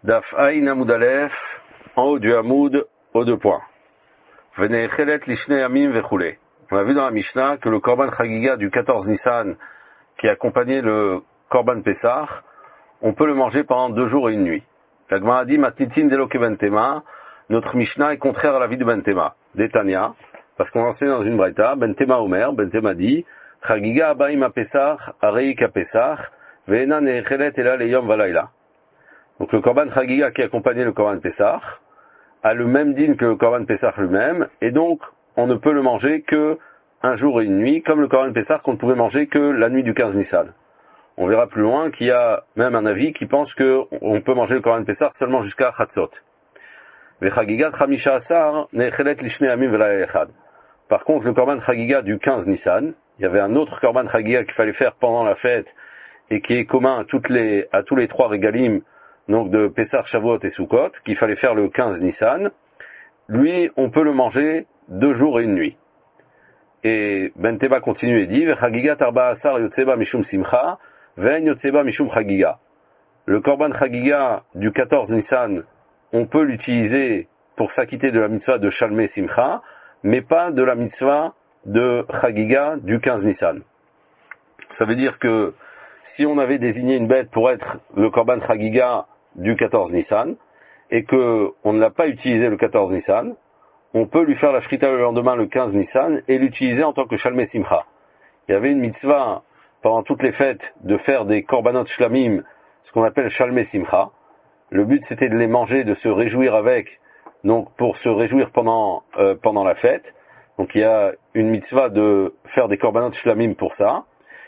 Daf Aïn Hamoud Aleph, en haut du Hamoud, aux deux points. Venechelet lishne yamim vechule. On a vu dans la Mishnah que le Korban Chagiga du 14 Nissan, qui accompagnait le Korban Pessah, on peut le manger pendant 2 jours et 1 nuit. La Gemara a dit, Matnitin deloke bentema, notre Mishnah est contraire à l'avis de Bentema. D'Etania, parce qu'on enseigne dans une braïta, Bentema Omer, Bentema dit, Chagiga abaim a Pessah, areik a Pessah, ve'ena nechelet ela leyom valayla. Donc le Korban Chagiga qui accompagnait le Korban Pessah a le même din que le Korban Pessah lui-même, et donc on ne peut le manger que 1 jour et 1 nuit, comme le Korban Pessah qu'on ne pouvait manger que la nuit du 15 Nissan. On verra plus loin qu'il y a même un avis qui pense qu'on peut manger le Korban Pessah seulement jusqu'à Chatzot. Par contre, le Korban Chagiga du 15 Nissan, il y avait un autre Korban Chagiga qu'il fallait faire pendant la fête et qui est commun à tous les 3 régalim, donc de Pessah, Shavuot et Sukkot, qu'il fallait faire le 15 Nissan. Lui, on peut le manger 2 jours et 1 nuit. Et Benteba continue et dit, Chagiga tarba asar yotseba mishum simcha, ve'en yotseba mishum Chagiga. Le Korban Chagiga du 14 Nissan, on peut l'utiliser pour s'acquitter de la mitzvah de Shalmei Simcha, mais pas de la mitzvah de Chagiga du 15 Nissan. Ça veut dire que si on avait désigné une bête pour être le Korban Chagiga du 14 Nissan, et que on ne l'a pas utilisé le 14 Nissan, on peut lui faire la shrita le lendemain le 15 Nissan et l'utiliser en tant que Shalmei Simcha. Il y avait une mitzvah pendant toutes les fêtes de faire des korbanot shlamim, ce qu'on appelle Shalmei Simcha. Le but c'était de les manger, de se réjouir avec, donc pour se réjouir pendant la fête. Donc il y a une mitzvah de faire des korbanot shlamim pour ça.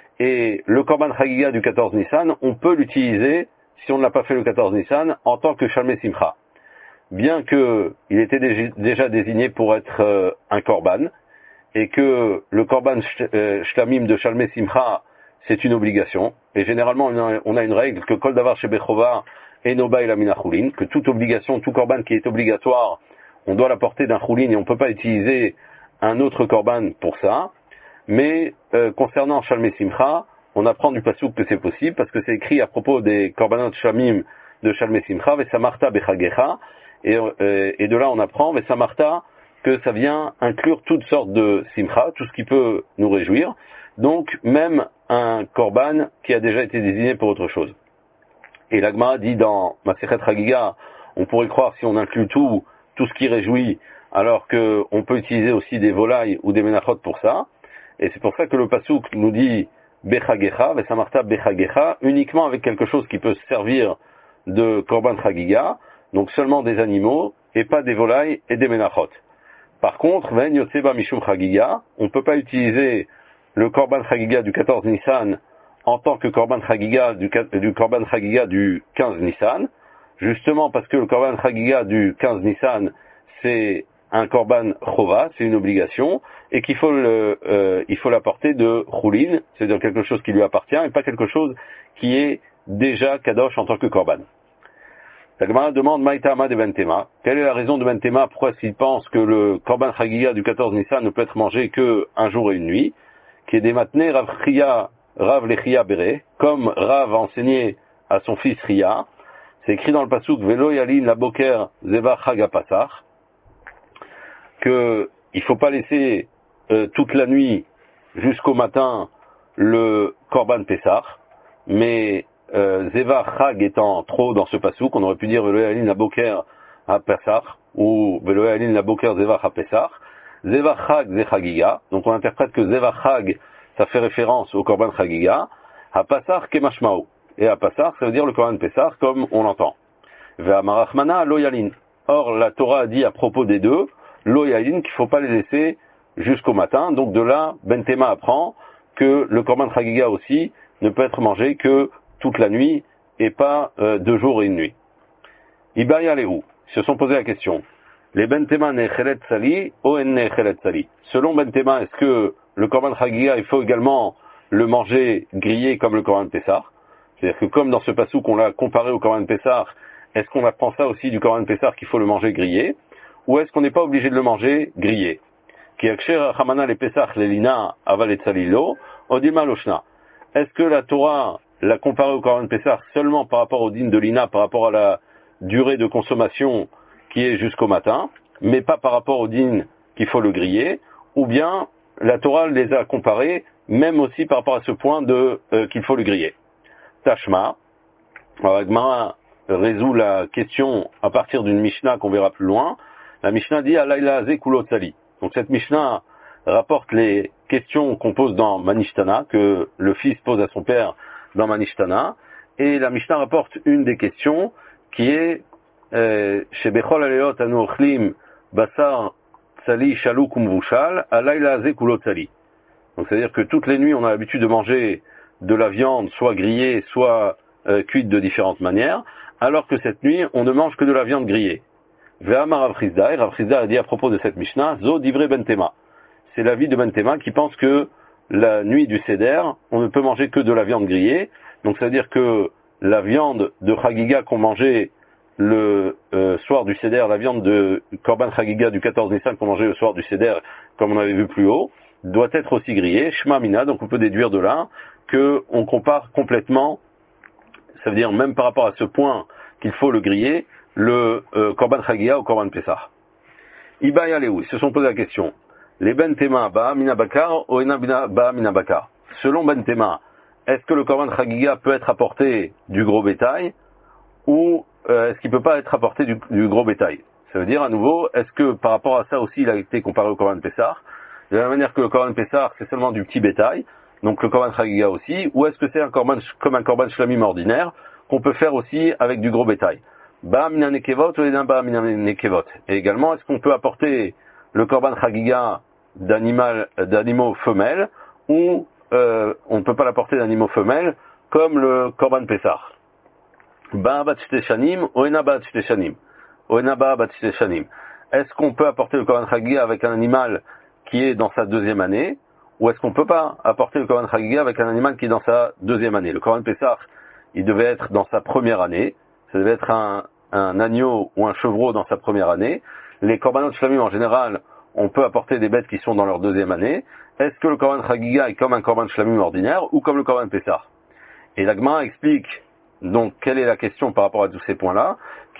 Et le Korban Chagiga du 14 Nissan, on peut l'utiliser, si on ne l'a pas fait le 14 Nissan, en tant que Shalmei Simcha. Bien que il était déjà désigné pour être un Korban, et que le Korban Shlamim de Shalmei Simcha, c'est une obligation. Et généralement, on a une règle que Kol Davar Shebechova Eno Ba Ela Mina Chulin, que toute obligation, tout Korban qui est obligatoire, on doit l'apporter d'un Chulin et on ne peut pas utiliser un autre Korban pour ça. Mais concernant Shalmei Simcha, on apprend du pasuk que c'est possible parce que c'est écrit à propos des korbanot shlamim de Shalmei Simcha, Vesamarta bechagecha, et de là on apprend Vesamarta que ça vient inclure toutes sortes de simcha, tout ce qui peut nous réjouir, donc même un korban qui a déjà été désigné pour autre chose. Et la Gemara dit dans Masechet Chagiga, on pourrait croire si on inclut tout ce qui réjouit, alors que on peut utiliser aussi des volailles ou des menachot pour ça. Et c'est pour ça que le pasuk nous dit Bechagecha, Vesamarta Bechagecha, uniquement avec quelque chose qui peut servir de Korban Chagiga, donc seulement des animaux, et pas des volailles et des menachot. Par contre, Ve'en yotseba mishum Chagiga, on ne peut pas utiliser le Korban Chagiga du 14 Nissan en tant que Korban Chagiga du Korban Chagiga du 15 Nissan, justement parce que le Korban Chagiga du 15 Nissan, c'est un korban chova, c'est une obligation, et qu'il faut l'apporter de choulin, c'est-à-dire quelque chose qui lui appartient, et pas quelque chose qui est déjà kadosh en tant que korban. La Gemara demande Maïtama de Bentema. Quelle est la raison de Bentema? Pourquoi s'il pense que le korban chagiga du 14 Nissan ne peut être mangé que 1 jour et 1 nuit? Qui est des matnés Rav Lechia Bere, comme Rav a enseigné à son fils Ria. C'est écrit dans le pasuk Velo Yalin la Boker Zeva Chaga Pasach, que il faut pas laisser toute la nuit jusqu'au matin le Korban Pessah, mais Zeva Chag étant trop dans ce pasuk, on aurait pu dire Velo Yalin la Boker à Pessah ou Velo Yalin la Boker Zeva à Pessah. Zeva Chag Ze Chagiga, donc on interprète que Zeva Chag ça fait référence au Korban Chagiga, à Pessah Kemashmao, et à Pessah ça veut dire le Korban Pessah comme on l'entend. Ve'amarachmana Lo Yalin. Or la Torah a dit à propos des deux Lo Yalin, qu'il ne faut pas les laisser jusqu'au matin. Donc de là, Bentema apprend que le Korban Chagiga aussi ne peut être mangé que toute la nuit et pas 2 jours et 1 nuit. Ibaya Lehu, ils se sont posé la question. Les Bentema nechelet sali ou en nechelet sali. Selon Bentema, est-ce que le Korban Chagiga, il faut également le manger grillé comme le Korban Pessah? C'est-à-dire que comme dans ce passou qu'on l'a comparé au Korban Pessah, est-ce qu'on apprend ça aussi du Korban Pessah qu'il faut le manger grillé? Ou est-ce qu'on n'est pas obligé de le manger grillé? Est-ce que la Torah l'a comparé au Korban Pessah seulement par rapport au din de l'Ina, par rapport à durée de consommation qui est jusqu'au matin, mais pas par rapport au din qu'il faut le griller, ou bien la Torah les a comparés, même aussi par rapport à ce point de qu'il faut le griller. Tashma, alors Gemara résout la question à partir d'une Mishnah qu'on verra plus loin. La Mishnah dit Alayla ze kulot sali. Donc cette Mishnah rapporte les questions qu'on pose dans Manishtana, que le fils pose à son père dans Manishtana, et la Mishnah rapporte une des questions qui est chez Bechol Aleot anu ochlim basar tsali shaluk umvushal alayla ze kulot sali. Donc c'est-à-dire que toutes les nuits on a l'habitude de manger de la viande soit grillée, soit cuite de différentes manières, alors que cette nuit on ne mange que de la viande grillée. Ve'amar Rav Chizda, et Rav Chizda a dit à propos de cette Mishnah, Zo divrei ben Tema. C'est l'avis de ben Tema qui pense que la nuit du Seder, on ne peut manger que de la viande grillée. Donc ça veut dire que la viande de Chagiga qu'on mangeait le soir du Seder, la viande de Korban Chagiga du 14 Nissan qu'on mangeait le soir du Seder, comme on avait vu plus haut, doit être aussi grillée, Shma Mina, donc on peut déduire de là qu'on compare complètement, ça veut dire même par rapport à ce point qu'il faut le griller, le Korban Chagiga au Korban Pessah. Iba Yaleu, ils se sont posé la question. Les Ben Tema Ba Mina Bakar ou Ena Ba Mina Bakar. Selon Ben Tema, est-ce que le Korban Chagiga peut être apporté du gros bétail ou est-ce qu'il peut pas être apporté du gros bétail? Ça veut dire à nouveau, est-ce que par rapport à ça aussi il a été comparé au Korban Pessah? De la même manière que le Korban Pessah c'est seulement du petit bétail, donc le Korban Chagiga aussi, ou est-ce que c'est un korban comme un Korban Shlamim ordinaire qu'on peut faire aussi avec du gros bétail? Ba Mina Nekevot ou Ena Ba Mina Nekevot. Et également, est-ce qu'on peut apporter le Korban Chagiga d'animaux femelles ou on ne peut pas l'apporter d'animaux femelles comme le Korban Pessah? Ba bat shteshanim, oena bat shteshanim. Oena ba bat shteshanim. Est-ce qu'on peut apporter le Korban Chagiga avec un animal qui est dans sa deuxième année, ou est-ce qu'on peut pas apporter le Korban Chagiga avec un animal qui est dans sa deuxième année? Le Korban Pessah, il devait être dans sa première année, ça devait être un agneau ou un chevreau dans sa première année. Les Korbanot Shlamim en général, on peut apporter des bêtes qui sont dans leur deuxième année. Est-ce que le Korban Chagiga est comme un Korban Shlamim ordinaire ou comme le Korban Pessah? Et la Gemara explique donc quelle est la question par rapport à tous ces points-là.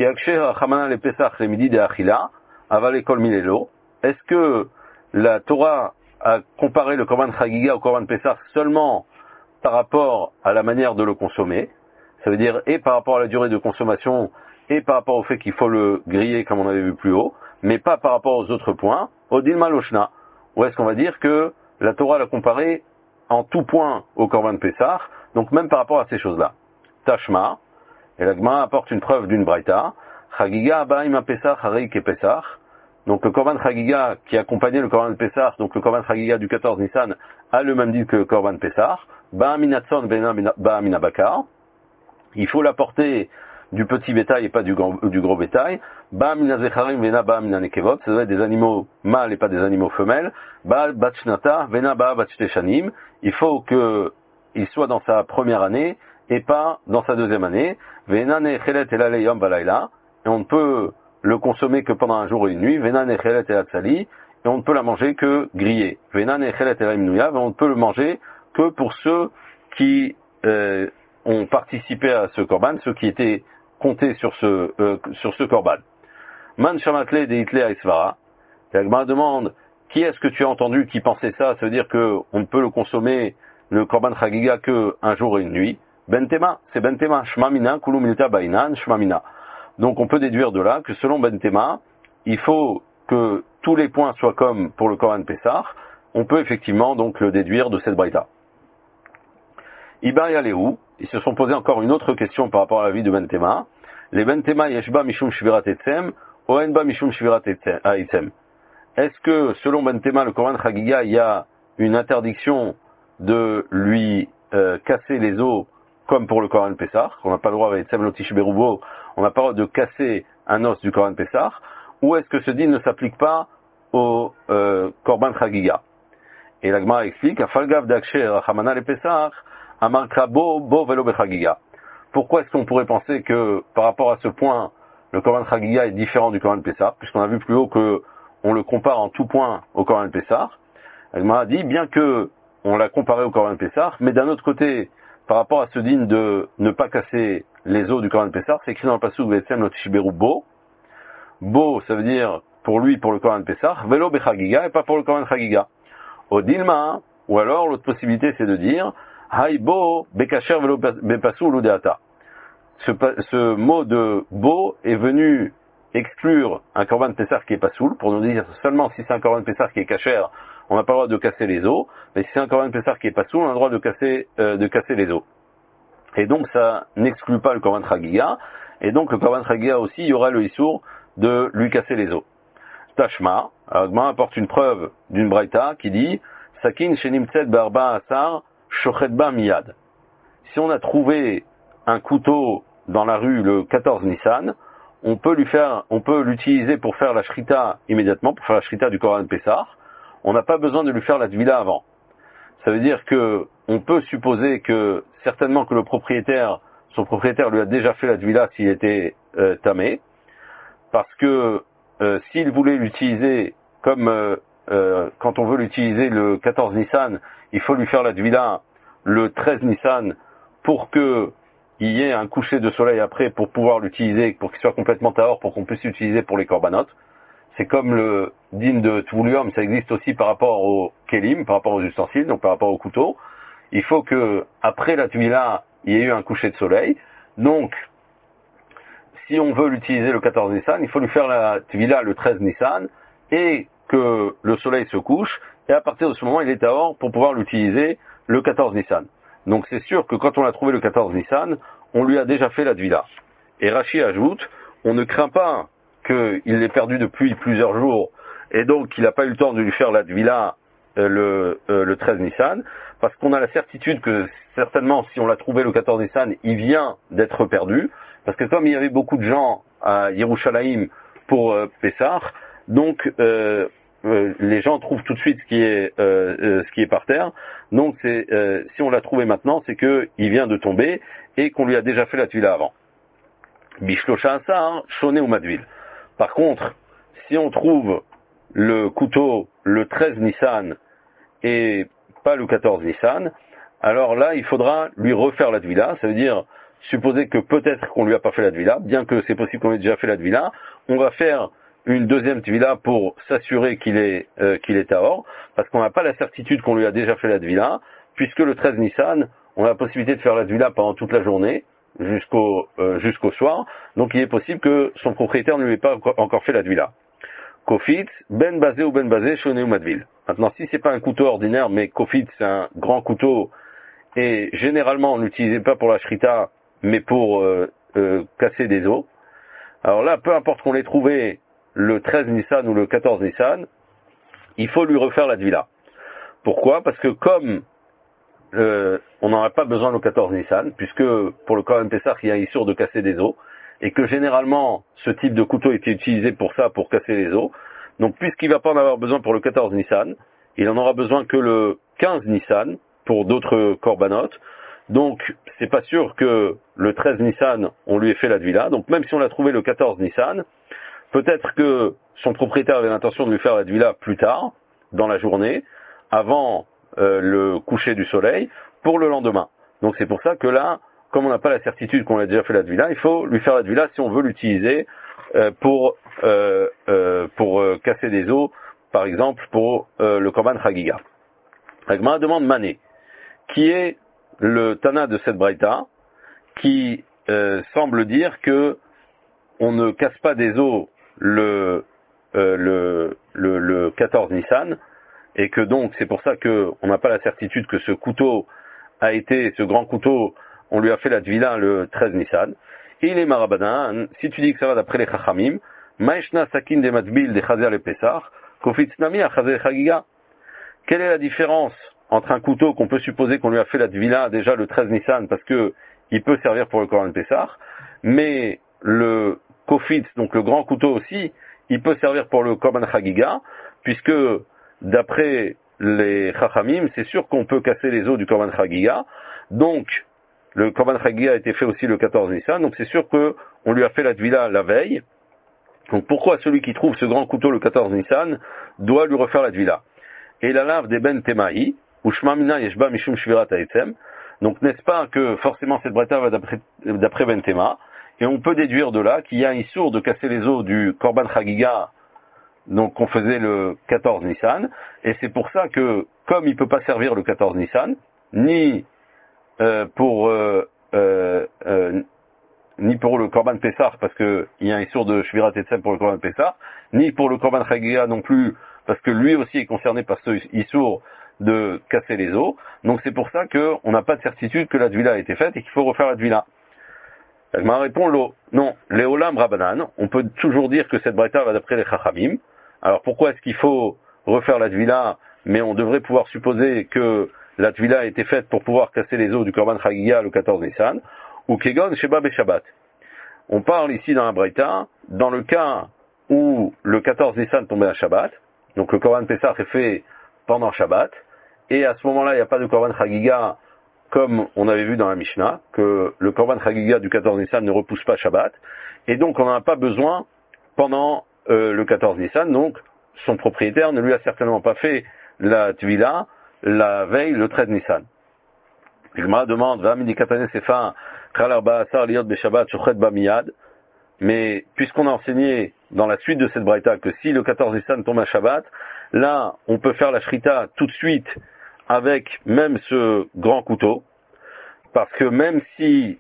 Est-ce que la Torah a comparé le Korban Chagiga au Korban Pessah seulement par rapport à la manière de le consommer? Ça veut dire et par rapport à la durée de consommation et par rapport au fait qu'il faut le griller comme on avait vu plus haut, mais pas par rapport aux autres points. Odilma Loshna. Ou est-ce qu'on va dire que la Torah l'a comparé en tout point au Korban Pessah, donc même par rapport à ces choses-là? Tashma, et la Gemara apporte une preuve d'une braïta. Chagiga abaim Pessah harei ke Pessah. Donc le Korban Chagiga qui accompagnait le Korban Pessah, donc le Korban Chagiga du 14 Nissan, a le même dit que le Korban Pessah. Ba'aminatson ba'aminabakar. Il faut l'apporter du petit bétail et pas du gros bétail. Ba'aminazecharim vena ba'aminanekevot. Ça doit être des animaux mâles et pas des animaux femelles. Ba'batchnata vena ba'batchteshanim. Il faut qu'il soit dans sa première année et pas dans sa deuxième année. Vena nechelet elaleyom balayla. Et on ne peut le consommer que pendant un jour et une nuit. Vena nechelet elatsali. Et on ne peut la manger que grillée. Vena nechelet elamnuya. Et on ne peut le manger que pour ceux qui ont participé à ce korban, ceux qui étaient comptés sur ce korban. Man shamatle de hitle aisvara. Et la Gemara demande, qui est-ce que tu as entendu qui pensait ça? Ça veut dire que on ne peut le consommer, le korban chagiga, que un jour et une nuit. Bentema, c'est Bentema. Shmamina, kulu minuta bainan, shmamina. Donc on peut déduire de là que selon Bentema, il faut que tous les points soient comme pour le Korban Pessah. On peut effectivement donc le déduire de cette braïta. Iba Yaleu, ils se sont posé encore une autre question par rapport à la vie de Bentema. Les Bentema yeshba mishum shvirat etzem, oenba mishum shvirat etzem. Est-ce que selon Bentema, le Korban Chagiga, il y a une interdiction de lui casser les os comme pour le Korban Pessah? On n'a pas le droit avec etzem lotish berubo, on n'a pas le droit de casser un os du Korban Pessah, ou est-ce que ce din ne s'applique pas au Korban Chagiga? Et la Gemara explique, Afalgav d'aksher rachamana le Pessah, amarkra bo velo bechagiga. Pourquoi est-ce qu'on pourrait penser que par rapport à ce point, le Korban Chagiga est différent du Korban Pessah, puisqu'on a vu plus haut que on le compare en tout point au Korban Pessah? La Gemara dit, bien que on l'a comparé au Korban Pessah, mais d'un autre côté, par rapport à ce din de ne pas casser les os du Korban Pessah, c'est écrit dans le Pasuk V'etzem lo tishberu bo. Bo, ça veut dire pour lui, pour le Korban Pessah, velo bechagiga, et pas pour le Korban Chagiga. Au dilma, ou alors l'autre possibilité c'est de dire hay bo bekacher velo bepasu ludeata. Ce mot de bo est venu exclure un Korban Pessah qui est pas soul, pour nous dire seulement si c'est un Korban Pessah qui est kasher, on n'a pas le droit de casser les os, mais si c'est un Korban Pessah qui est pas soul, on a le droit de casser les os. Et donc ça n'exclut pas le Korban Chagiga, et donc le Korban Chagiga aussi, il y aura le issour de lui casser les os. Tashma, alors Gmara apporte une preuve d'une braïta qui dit Sakin shenimtset barba asar shochetba miyad. Si on a trouvé un couteau dans la rue le 14 Nissan, on peut l'utiliser pour faire la shrita immédiatement, pour faire la shrita du Korban Pessah. On n'a pas besoin de lui faire la tvila avant. Ça veut dire que on peut supposer que certainement que son propriétaire lui a déjà fait la tvila s'il était tamé, parce que s'il voulait l'utiliser comme quand on veut l'utiliser le 14 Nissan, il faut lui faire la tvila le 13 Nissan pour que il y ait un coucher de soleil après pour pouvoir l'utiliser, pour qu'il soit complètement tahor, pour qu'on puisse l'utiliser pour les korbanot. C'est comme le din de Tvulium, ça existe aussi par rapport au kelim, par rapport aux ustensiles, donc par rapport au couteau. Il faut que, après la tvila, il y ait eu un coucher de soleil. Donc, si on veut l'utiliser le 14 Nissan, il faut lui faire la tvila le 13 Nissan, et que le soleil se couche, et à partir de ce moment, il est tahor pour pouvoir l'utiliser le 14 Nissan. Donc c'est sûr que quand on a trouvé le 14 Nissan, on lui a déjà fait la tvila. Et Rashi ajoute, on ne craint pas qu'il l'ait perdu depuis plusieurs jours, et donc il n'a pas eu le temps de lui faire la tvila le 13 Nissan, parce qu'on a la certitude que certainement si on l'a trouvé le 14 Nissan, il vient d'être perdu, parce que comme il y avait beaucoup de gens à Yerushalayim pour Pessah, donc les gens trouvent tout de suite ce qui est par terre. Donc si on l'a trouvé maintenant, c'est que il vient de tomber et qu'on lui a déjà fait la tvila avant. Bishlosha asar shoné ou madvil. Par contre, si on trouve le couteau le 13 Nissan et pas le 14 Nissan, alors là il faudra lui refaire la tvila. Ça veut dire supposer que peut-être qu'on lui a pas fait la tvila, bien que c'est possible qu'on ait déjà fait la tvila, on va faire une deuxième tvila pour s'assurer qu'il est tahor, parce qu'on n'a pas la certitude qu'on lui a déjà fait la tvila, puisque le 13 Nissan, on a la possibilité de faire la tvila pendant toute la journée, jusqu'au soir, donc il est possible que son propriétaire ne lui ait pas encore fait la tvila. Kofit, ben basé ou ben basé, shoné ou madvil. Maintenant, si c'est pas un couteau ordinaire, mais kofit c'est un grand couteau, et généralement on l'utilisait pas pour la shrita, mais pour casser des os. Alors là, peu importe qu'on l'ait trouvé le 13 Nissan ou le 14 Nissan, il faut lui refaire la tvila. Pourquoi? Parce que comme on n'en a pas besoin le 14 Nissan, puisque pour le Korban Pessah, il y a un issur de casser des os, et que généralement, ce type de couteau était utilisé pour ça, pour casser les os. Donc, puisqu'il va pas en avoir besoin pour le 14 Nissan, il en aura besoin que le 15 Nissan, pour d'autres korbanot. Donc, c'est pas sûr que le 13 Nissan, on lui ait fait la tvila. Donc, même si on l'a trouvé le 14 Nissan, peut-être que son propriétaire avait l'intention de lui faire la tvila plus tard, dans la journée, avant le coucher du soleil, pour le lendemain. Donc c'est pour ça que là, comme on n'a pas la certitude qu'on a déjà fait la tvila, il faut lui faire la tvila si on veut l'utiliser pour casser des os, par exemple pour le Korban Chagiga. Agma demande Mané, qui est le Tana de cette braïta, qui semble dire que on ne casse pas des os le 14 Nissan, et que donc c'est pour ça que on n'a pas la certitude que ce couteau ce grand couteau, on lui a fait la tvila le 13 Nissan. Et il est marabadan, si tu dis que ça va d'après les chachamim, maishna sakin de matbil de chazer le pesach, kofitznami a chazer chagiga. Quelle est la différence entre un couteau qu'on peut supposer qu'on lui a fait la tvila déjà le 13 Nissan parce que il peut servir pour le Korban Pessah, mais le kofitz, donc le grand couteau aussi, il peut servir pour le Korban Chagiga, puisque d'après les Chachamim, c'est sûr qu'on peut casser les os du Korban Chagiga. Donc, le Korban Chagiga a été fait aussi le 14 Nissan, donc c'est sûr qu'on lui a fait la tvila la veille. Donc pourquoi celui qui trouve ce grand couteau le 14 Nissan doit lui refaire la tvila? Et la lave des ben temaï, ou shma mina yeshba mishum shvirat haetzem. Donc n'est-ce pas que forcément cette braïta va d'après Bentema, et on peut déduire de là qu'il y a un issour de casser les os du Korban Chagiga, donc qu'on faisait le 14 Nissan, et c'est pour ça que, comme il peut pas servir le 14 Nissan, ni ni pour le Korban Pessah, parce que il y a un issour de Shvirat Etzem pour le Korban Pessah, ni pour le Korban Chagiga non plus, parce que lui aussi est concerné par ce issour de casser les os. Donc c'est pour ça qu'on n'a pas de certitude que la Tvila a été faite et qu'il faut refaire la Tvila. Je m'en réponds non, les Olam Rabanan, on peut toujours dire que cette braïta va d'après les Chachamim. Alors pourquoi est-ce qu'il faut refaire la Tvila, mais on devrait pouvoir supposer que la Tvila a été faite pour pouvoir casser les os du Korban Chagiga le 14 Nissan, ou Kegon Sheba Beshabbat. On parle ici dans la braïta, dans le cas où le 14 Nissan tombait à Shabbat, donc le Korban Pessah est fait pendant Shabbat, et à ce moment-là, il n'y a pas de Korban Chagiga, comme on avait vu dans la Mishnah, que le Korban Chagiga du 14 Nissan ne repousse pas Shabbat, et donc on n'en a pas besoin pendant le 14 Nissan, donc son propriétaire ne lui a certainement pas fait la Tvila la veille, le 13 Nissan. Le Gemara demande, mais puisqu'on a enseigné dans la suite de cette braïta que si le 14 Nissan tombe à Shabbat, là, on peut faire la shrita tout de suite avec même ce grand couteau, parce que même si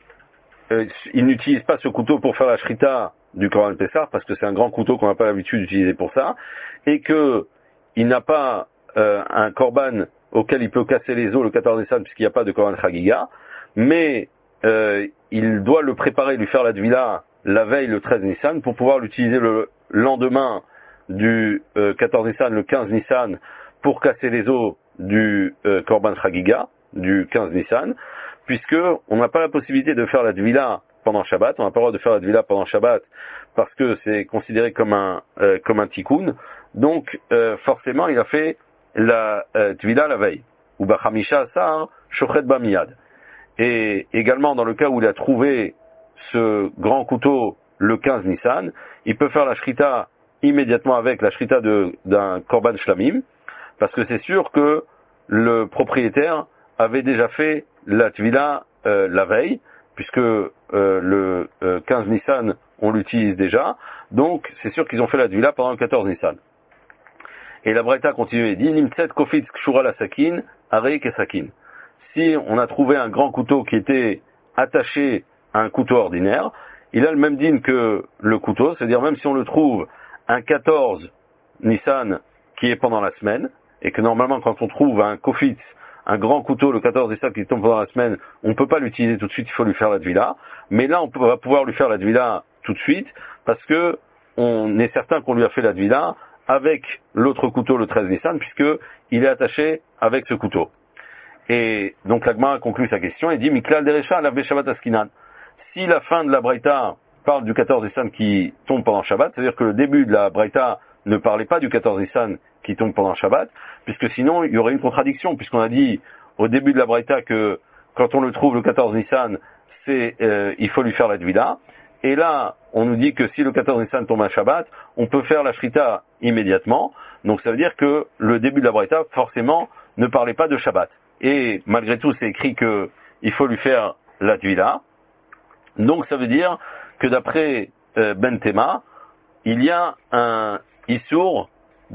il n'utilise pas ce couteau pour faire la shrita du Korban Pessah, parce que c'est un grand couteau qu'on n'a pas l'habitude d'utiliser pour ça, et que il n'a pas un Korban auquel il peut casser les os le 14 Nissan puisqu'il n'y a pas de Korban Chagiga, mais il doit le préparer, lui faire la Tvila la veille le 13 Nissan pour pouvoir l'utiliser le lendemain du 14 Nissan, le 15 Nissan, pour casser les os du Korban Chagiga, du 15 Nissan, puisque on n'a pas la possibilité de faire la Tvila pendant Shabbat, on n'a pas le droit de faire la Tvila pendant Shabbat parce que c'est considéré comme un tikkun, donc forcément il a fait la Tvila la veille, ou Bachamisha Asar Shochet Bamiyad. Et également dans le cas où il a trouvé ce grand couteau le 15 Nissan, il peut faire la shrita immédiatement avec la shrita d'un Korban Shlamim, parce que c'est sûr que le propriétaire avait déjà fait la Tvila la veille, puisque le 15 Nissan on l'utilise déjà, donc c'est sûr qu'ils ont fait la Tvila pendant le 14 Nissan. Et la Braïta continue et dit, Nimtset kofitz kshura la sakin, arei kesakin. Si on a trouvé un grand couteau qui était attaché à un couteau ordinaire, il a le même din que le couteau, c'est-à-dire même si on le trouve un 14 Nissan qui est pendant la semaine, et que normalement quand on trouve un kofitz, un grand couteau, le 14 Nissan qui tombe pendant la semaine, on ne peut pas l'utiliser tout de suite, il faut lui faire la Tvila. Mais là, on va pouvoir lui faire la Tvila tout de suite, parce que on est certain qu'on lui a fait la Tvila avec l'autre couteau, le 13 Nissan, puisque il est attaché avec ce couteau. Et donc l'Agma conclut sa question et dit Miklal Derecha la Shabbat Askinan. Si la fin de la Braïta parle du 14 Nissan qui tombe pendant Shabbat, c'est-à-dire que le début de la Braïta ne parlait pas du 14 Nissan qui tombe pendant Shabbat, puisque sinon il y aurait une contradiction, puisqu'on a dit au début de la Braïta que quand on le trouve le 14 Nissan, il faut lui faire la Tvila. Et là, on nous dit que si le 14 Nissan tombe à Shabbat, on peut faire la Shrita immédiatement. Donc ça veut dire que le début de la Braïta, forcément, ne parlait pas de Shabbat. Et malgré tout, c'est écrit que il faut lui faire la Tvila. Donc ça veut dire que d'après Bentema, il y a un issour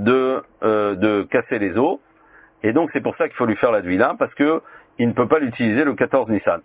de casser les os. Et donc c'est pour ça qu'il faut lui faire la Tvila, parce que il ne peut pas l'utiliser le 14 Nissan.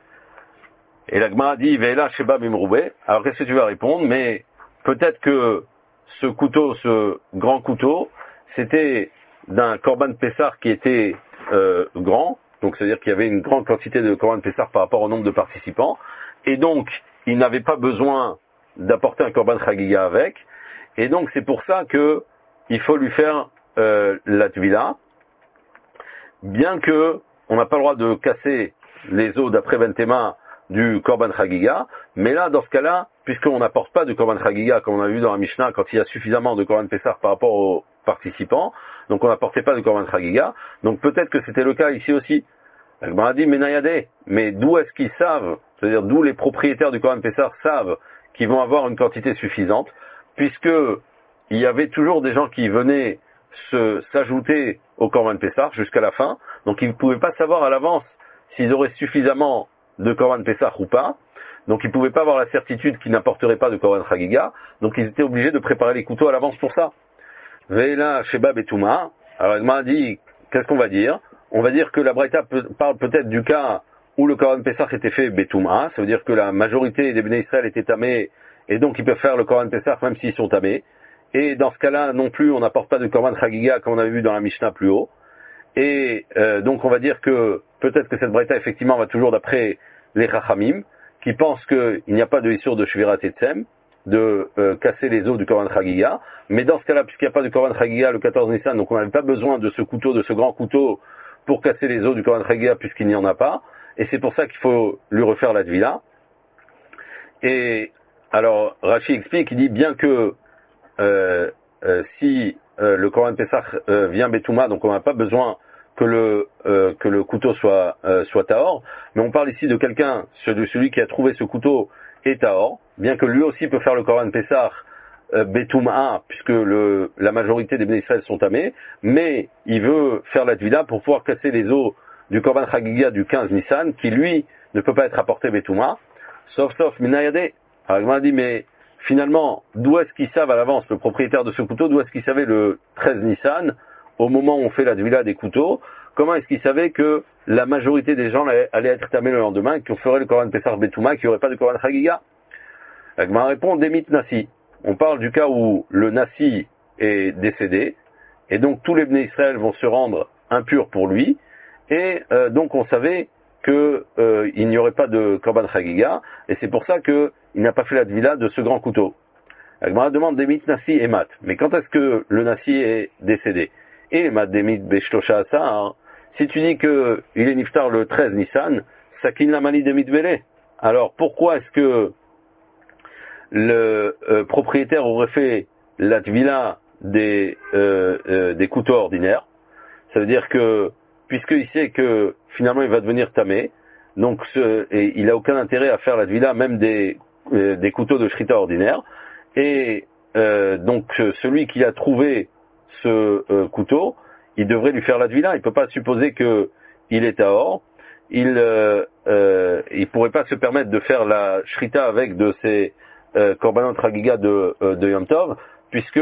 Et la Gemara dit, Ve'ela Sheba Bimroubé. Alors qu'est-ce que tu vas répondre? Mais peut-être que ce couteau, ce grand couteau, c'était d'un Korban Pessah qui était grand, donc c'est-à-dire qu'il y avait une grande quantité de Korban Pessah par rapport au nombre de participants, et donc il n'avait pas besoin d'apporter un Korban Chagiga avec, et donc c'est pour ça que il faut lui faire la Tvila, bien que on n'a pas le droit de casser les os d'après Bentema du Korban Chagiga, mais là, dans ce cas-là, puisqu'on n'apporte pas de Korban Chagiga, comme on a vu dans la Mishnah, quand il y a suffisamment de Korban Pessah par rapport aux participants, donc on n'apportait pas de Korban Chagiga, donc peut-être que c'était le cas ici aussi. La Gemara dit, mais d'où est-ce qu'ils savent, c'est-à-dire d'où les propriétaires du Korban Pessah savent qu'ils vont avoir une quantité suffisante, puisque il y avait toujours des gens qui venaient s'ajouter au Korban Pessah jusqu'à la fin, donc ils ne pouvaient pas savoir à l'avance s'ils auraient suffisamment de Korban Pessah ou pas. Donc ils ne pouvaient pas avoir la certitude qu'ils n'apporteraient pas de Korban Chagiga, donc ils étaient obligés de préparer les couteaux à l'avance pour ça. Ve'ela Sheba Betouma. Alors il m'a dit, qu'est-ce qu'on va dire? On va dire que la Braïta parle peut-être du cas où le Korban Pessah était fait Betouma, ça veut dire que la majorité des Béné Israël étaient tamés, et donc ils peuvent faire le Korban Pessah même s'ils sont tamés. Et dans ce cas-là non plus, on n'apporte pas de Korban Chagiga comme on avait vu dans la Mishnah plus haut. Et donc on va dire que peut-être que cette Braïta effectivement va toujours d'après les Chachamim, qui pensent qu'il n'y a pas de issur de Shvirat Etzem, de casser les os du Korban Chagiga, mais dans ce cas-là, puisqu'il n'y a pas de Korban Chagiga le 14 Nissan, donc on n'avait pas besoin de ce couteau, de ce grand couteau, pour casser les os du Korban Chagiga, puisqu'il n'y en a pas, et c'est pour ça qu'il faut lui refaire la Tvila. Et alors, Rashi explique, il dit bien que si le Korban Pessah vient Betouma, donc on n'a pas besoin que le couteau soit tahor, mais on parle ici de quelqu'un, celui qui a trouvé ce couteau est tahor, bien que lui aussi peut faire le Korban Pessah Betouma, puisque la majorité des Béné Israël sont tamés, mais il veut faire la Tvila pour pouvoir casser les os du Korban Chagiga du 15 Nissan, qui lui ne peut pas être apporté Betouma, sauf Minayade. Alors il m'a dit, mais finalement, d'où est-ce qu'ils savent à l'avance, le propriétaire de ce couteau, d'où est-ce qu'il savait le 13 Nissan, au moment où on fait la Tvila des couteaux, comment est-ce qu'il savait que la majorité des gens allaient être tamés le lendemain, et qu'on ferait le Korban Pessah Betouma, qu'il n'y aurait pas de Korban Chagiga? La Gemara répond, Demit Nasi. On parle du cas où le Nasi est décédé, et donc tous les Bnei Israël vont se rendre impurs pour lui, et donc on savait qu'il n'y aurait pas de Korban Chagiga, et c'est pour ça qu'il n'a pas fait la Tvila de ce grand couteau. La Gemara demande Demit Nasi et Mat. Mais quand est-ce que le Nasi est décédé? Et Mat Demit Beshlosha Asar, si tu dis que il est Niftar le 13 Nissan, Sakin Lamali Demit Vele. Alors pourquoi est-ce que le propriétaire aurait fait la Tvila des couteaux ordinaires? Ça veut dire que, puisqu'il sait que finalement il va devenir tamé, donc et il a aucun intérêt à faire la Tvila même des couteaux de Shrita ordinaires, et donc celui qui a trouvé ce couteau, il devrait lui faire la Tvila. Il peut pas supposer que il est tahor. Il pourrait pas se permettre de faire la Shrita avec de ces Korbanot Chagiga de Yom Tov, puisque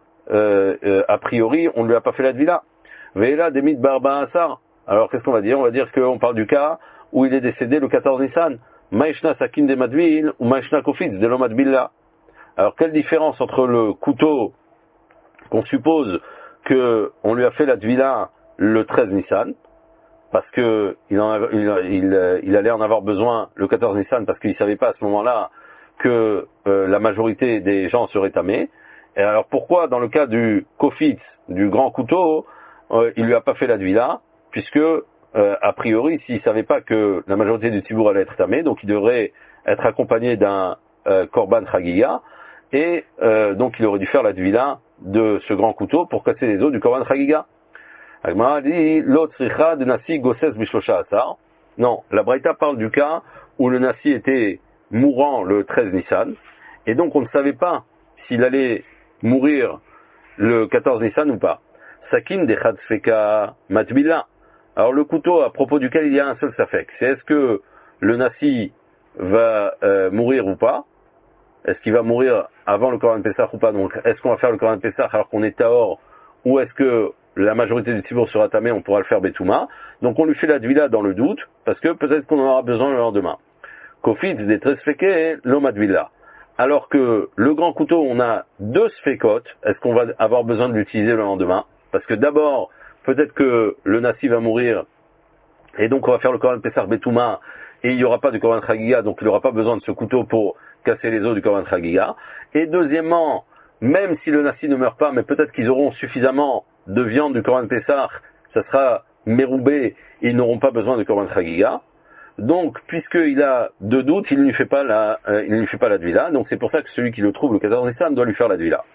a priori on ne lui a pas fait la Tvila. Ve'ela Demit Barba Asar. Alors qu'est-ce qu'on va dire? On va dire qu'on parle du cas où il est décédé le 14 Nissan. Maishna Sakin de Madvil ou Maishna Kofitz de l'Omadbilla. Alors quelle différence entre le couteau qu'on suppose qu'on lui a fait la Tvila le 13 Nissan, parce que il allait en avoir besoin le 14 Nissan, parce qu'il ne savait pas à ce moment-là que la majorité des gens seraient tamés. Et alors pourquoi dans le cas du Kofitz, du grand couteau, il lui a pas fait la Tvila, puisque a priori s'il savait pas que la majorité du Tibour allait être tamé, donc il devrait être accompagné d'un Korban Chagiga, et donc il aurait dû faire la Tvila de ce grand couteau pour casser les os du Korban Chagiga. Agmara dit l'autre de Nasi Gosses Bishlosha Asar. Non, la Braïta parle du cas où le Nasi était mourant le 13 Nissan, et donc on ne savait pas s'il allait mourir le 14 Nissan ou pas. Sakin de Chadsfeka Matbilla. Alors le couteau à propos duquel il y a un seul safek, c'est est-ce que le Nasi va mourir ou pas? Est-ce qu'il va mourir avant le Korban Pessah ou pas? Donc est-ce qu'on va faire le Korban Pessah alors qu'on est tahor, ou est-ce que la majorité du Tibour sera tamé, on pourra le faire Betouma? Donc on lui fait la Tvila dans le doute, parce que peut-être qu'on en aura besoin le lendemain. Kofitz des Tresfeke l'Omadvilla. Alors que le grand couteau, on a deux sfekot, est-ce qu'on va avoir besoin de l'utiliser le lendemain? Parce que d'abord, peut-être que le Nasi va mourir, et donc on va faire le Korban Pessah Betouma, et il n'y aura pas de Korban Chagiga, donc il n'aura pas besoin de ce couteau pour casser les os du Korban Chagiga. Et deuxièmement, même si le Nasi ne meurt pas, mais peut-être qu'ils auront suffisamment de viande du Korban Pessah, ça sera méroubé, et ils n'auront pas besoin de Korban Chagiga. Donc, puisqu'il a deux doutes, il ne lui fait pas la Tvila, donc c'est pour ça que celui qui le trouve le 14 Nissan doit lui faire la Tvila.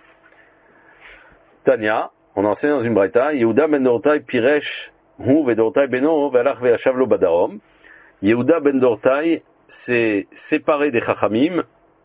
Tania, on enseigne dans une braïta, Yehuda ben Dortai Piresh hu vedortai beno velach ve'ashav lo badarom. Yehuda ben Dortai s'est séparé des Chachamim,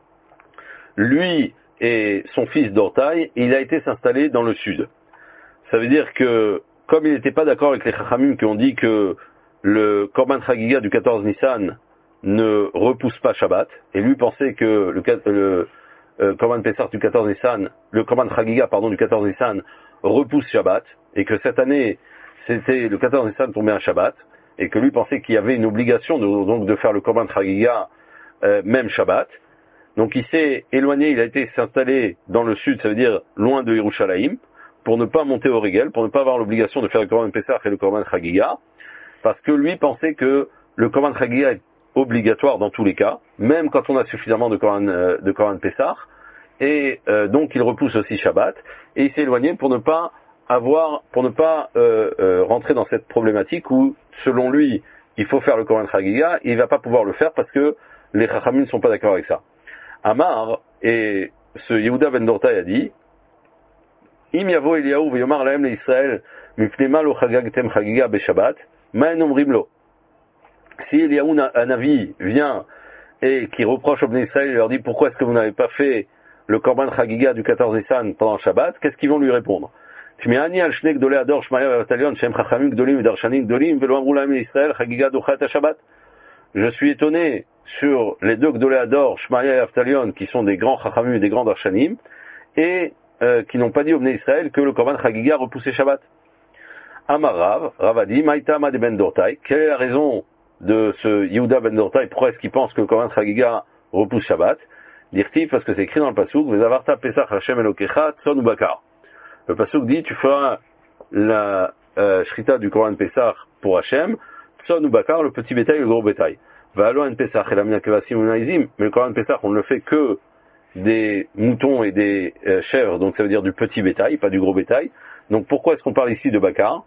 lui et son fils Dortai, il a été s'installer dans le sud. Ça veut dire que, comme il n'était pas d'accord avec les Chachamim qui ont dit que le Korban Chagiga du 14 Nissan ne repousse pas Shabbat, et lui pensait que le Korban Pessah du 14 Nissan, le Korban Chagiga, pardon, du 14 Nissan repousse Shabbat, et que cette année, c'était le 14 Nissan tombé un Shabbat, et que lui pensait qu'il y avait une obligation donc de faire le Korban Chagiga même Shabbat. Donc il s'est éloigné, il a été s'installer dans le sud, ça veut dire loin de Yerushalayim, pour ne pas monter au Régel, pour ne pas avoir l'obligation de faire le Korban Pessah et le Korban Chagiga, parce que lui pensait que le Korban Chagiga est obligatoire dans tous les cas, même quand on a suffisamment de Korban Pessah, et donc il repousse aussi Shabbat, et il s'est éloigné pour ne pas rentrer dans cette problématique où, selon lui, il faut faire le Korban Chagiga, et il va pas pouvoir le faire parce que les Chachamim ne sont pas d'accord avec ça. Amar, et ce Yehuda ben Dortaï a dit, Im yavo Eliyahu v'yomar lahem le'Israël, mipnei ma lo chagagtem chagiga beShabbat, ma'en omrim lo. Si Eliyahu Hanavi vient et qui reproche au Bnei Israël et leur dit pourquoi est-ce que vous n'avez pas fait le Korban Chagiga du 14 Nissan pendant Shabbat, qu'est-ce qu'ils vont lui répondre? Tmeani al shnei gdolei ador Shmaya ve'Avatalion shem chachamim gdolim v'darshanim gdolim ve'lo amru lahem le'Israël chagiga dochat haShabbat. Je suis étonné sur les deux Gdolei Hador, Shmaya et Aftalion, qui sont des grands Chachamim et des grands Darshanim, et qui n'ont pas dit au Bnei Israël que le Korban Chagiga repoussait Shabbat. Amar Rav a dit, Maïta Amad ben Dortaï, quelle est la raison de ce Yehuda ben Dortaï, pourquoi est-ce qu'il pense que le Korban Chagiga repousse Shabbat? Dirti, parce que c'est écrit dans le Pasuk, Vezavarta Pesach Hashem Elokecha Tzon Ubakar. Le Pasuk dit, tu feras la Shrita du Korban Pesach pour Hashem, Tzon Ubakar, le petit bétail et le gros bétail. Mais le Korban Pessah, on ne le fait que des moutons et des chèvres, donc ça veut dire du petit bétail, pas du gros bétail. Donc pourquoi est-ce qu'on parle ici de Bakar?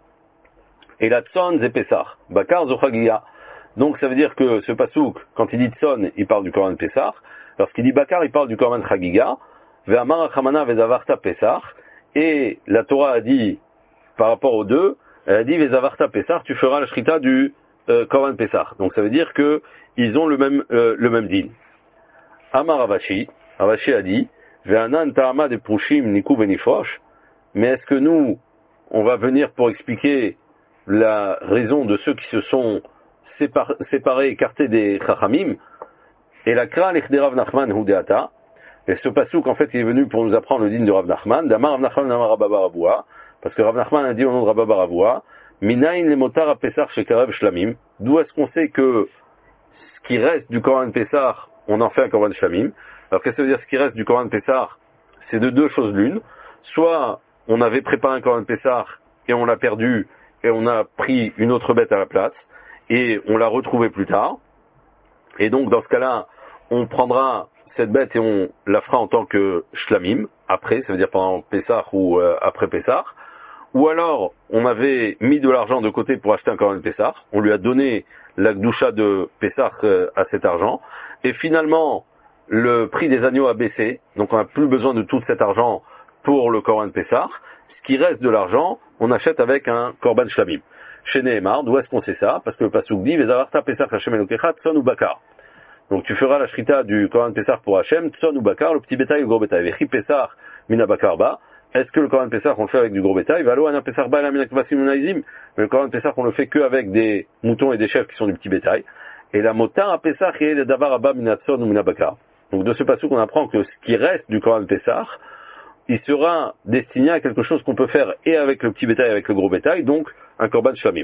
Et la Tzon c'est Pessah, Bakar Zochagiya. Donc ça veut dire que ce pasouk, quand il dit Tzon, il parle du Korban Pessah. Lorsqu'il dit Bakar, il parle du Korban Chagiga. Ve'amar achamana ve'zavarta Pessah. Et la Torah a dit, par rapport aux deux, elle a dit ve'zavarta Pessah, tu feras la shrita du Korban Pessah. Donc ça veut dire que ils ont le même deal. Amar Ravashi a dit, Ve'anan ta'ama de prushim niku venifosh. Mais est-ce que nous, on va venir pour expliquer la raison de ceux qui se sont séparés, écartés des Chachamim? Et la kra l'echde Rav Nachman hudeata. Et ce pasouk, en fait, il est venu pour nous apprendre le din de Rav Nachman. D'Amar Rav Nachman d'Amar Rabba bar Abua. Parce que Rav Nachman a dit au nom de Rabba bar Abua, Minayin le motar a Pesach shekarev shlamim. D'où est-ce qu'on sait que ce qui reste du Korban Pessah, on en fait un Korban Shlamim? Alors qu'est-ce que ça veut dire ce qui reste du Korban Pessah? C'est de deux choses l'une. Soit on avait préparé un Korban Pessah et on l'a perdu et on a pris une autre bête à la place et on l'a retrouvée plus tard. Et donc dans ce cas-là, on prendra cette bête et on la fera en tant que Shlamim, après, ça veut dire pendant Pessah ou après Pessah. Ou alors, on avait mis de l'argent de côté pour acheter un Korban Pessah, on lui a donné la Gdusha de Pessah à cet argent, et finalement, le prix des agneaux a baissé, donc on n'a plus besoin de tout cet argent pour le Korban Pessah. Ce qui reste de l'argent, on achète avec un Korban Shlamim. Chez Nehemar, d'où est-ce qu'on sait ça? Parce que le Pasuk dit, Vezavarta Pessah Hashem Elokecha Tzon ou Bakar. Donc tu feras la shrita du Korban Pessah pour Hashem, Tzon ou Bakar, le petit bétail et le gros bétail. Vechi Pessah Mina Bakar Ba. Est-ce que le Korban Pessah on le fait avec du gros bétail? Valo Ana Pessah Ba la Mina Kvasim Unaizim. Mais le Korban Pessah on le fait que avec des moutons et des chèvres qui sont du petit bétail. Et la motar à Pessah est le Davar Abba Mina Tzon ou Mina Bakar. Donc de ce passage on apprend que ce qui reste du Korban Pessah, il sera destiné à quelque chose qu'on peut faire et avec le petit bétail et avec le gros bétail, donc un Korban Shlamim.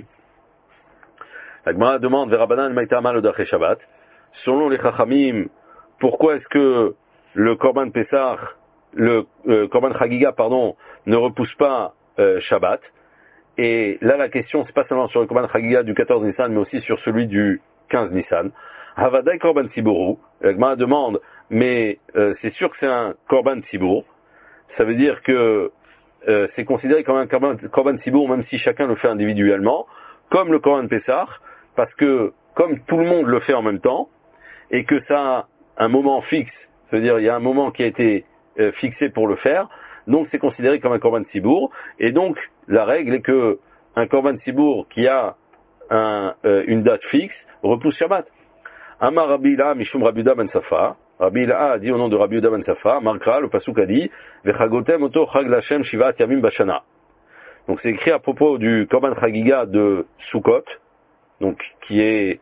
La Gemara demande Verabanan Maïtama Lodachei Shabbat. Selon les Chachamim, pourquoi est-ce que le Korban Pessah, le Korban Chagiga, pardon, ne repousse pas Shabbat? Et là, la question, c'est pas seulement sur le Korban Chagiga du 14 Nissan, mais aussi sur celui du 15 Nissan. Havadai Korban Tziburu. La Gemara demande, mais c'est sûr que c'est un Korban Tzibur. Ça veut dire que c'est considéré comme un Korban Tzibur, même si chacun le fait individuellement, comme le Korban Pessah, parce que comme tout le monde le fait en même temps, et que ça a un moment fixe, c'est-à-dire il y a un moment qui a été fixé pour le faire, donc c'est considéré comme un Korban Tzibur, et donc la règle est que un Korban Tzibur qui a une date fixe repousse Shabbat. Amar Rabbi Ila Mishum Rabbi Yehuda ben Safa. Rabbi Ila a dit au nom de Rabbi Yehuda ben Safa, Markra, le pasuk a dit, Vechagotem oto chag l'Hashem shivat yamim bashana. Donc c'est écrit à propos du Korban Chagiga de Sukkot, donc qui est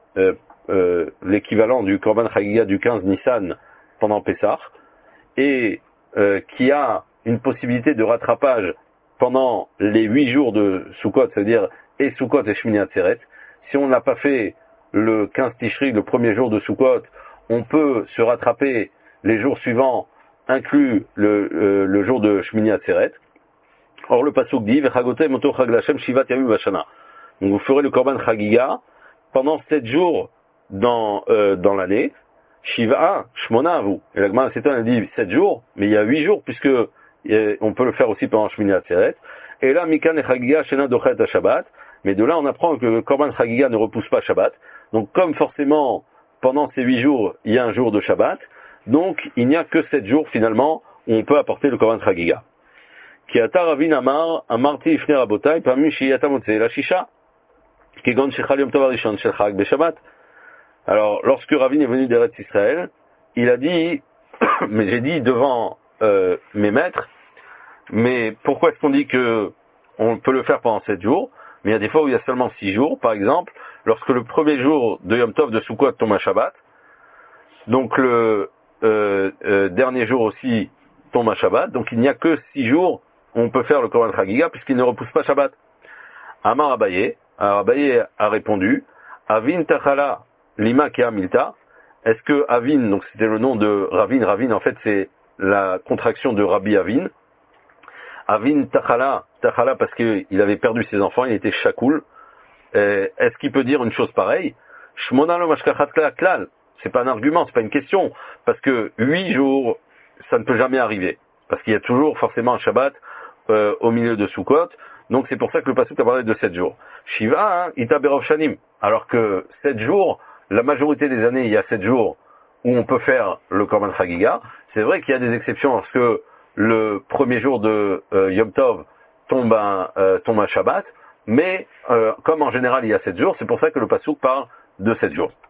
l'équivalent du Korban Chagiga du 15 Nissan pendant Pessah, et qui a une possibilité de rattrapage pendant les 8 jours de Sukkot, c'est-à-dire et Sukkot et Shmini Atzeret. Si on n'a pas fait le 15 Tishri, le premier jour de Sukkot, on peut se rattraper les jours suivants, inclus le jour de Shmini Atzeret. Or le pasuk dit Vechagotem oto chag l'Hashem shivat yamim bashana. Donc vous ferez le Korban Chagiga pendant 7 jours dans l'année. Shiva Shmona vous. Et la Gemara Seton a dit 7 jours, mais il y a 8 jours puisque on peut le faire aussi pendant Shmini Atzeret. Et là Mikan et Chagiga shena dochet à Shabbat. Mais de là on apprend que le Korban Chagiga ne repousse pas Shabbat. Donc comme forcément pendant ces 8 jours il y a un jour de Shabbat, donc il n'y a que 7 jours finalement où on peut apporter le Korban Chagiga. Ki ata Ravin amar amarti ifnei rabotai parmi shiyata motzei la shisha kegon shechal yom tov harishon shel chag beshabbat. Alors lorsque Ravin est venu d'Eretz Israël, il a dit mais j'ai dit devant mes maîtres, mais pourquoi est-ce qu'on dit que on peut le faire pendant 7 jours, mais il y a des fois où il y a seulement 6 jours, par exemple lorsque le premier jour de Yom Tov de Sukkot tombe à Shabbat, donc le dernier jour aussi tombe à Shabbat, donc il n'y a que 6 jours où on peut faire le Korban Chagiga puisqu'il ne repousse pas Shabbat. Amar Abaye, alors Abaye a répondu, Avin Tachala Lima Kea Milta, est-ce que Avin, donc c'était le nom de Ravin, Ravin en fait c'est la contraction de Rabbi Avin, Avin Tachala parce qu'il avait perdu ses enfants, il était chakoul, est-ce qu'il peut dire une chose pareille? Shmona lo mashkachat klal, c'est pas un argument, c'est pas une question, parce que 8 jours, ça ne peut jamais arriver, parce qu'il y a toujours forcément un Shabbat au milieu de Sukkot, donc c'est pour ça que le pasuk a parlé de 7 jours. Shiva, ita berov shanim, alors que 7 jours, la majorité des années, il y a 7 jours où on peut faire le Korban Chagiga. C'est vrai qu'il y a des exceptions lorsque le premier jour de Yom Tov tombe à Shabbat, mais comme en général il y a 7 jours, c'est pour ça que le pasuk parle de 7 jours.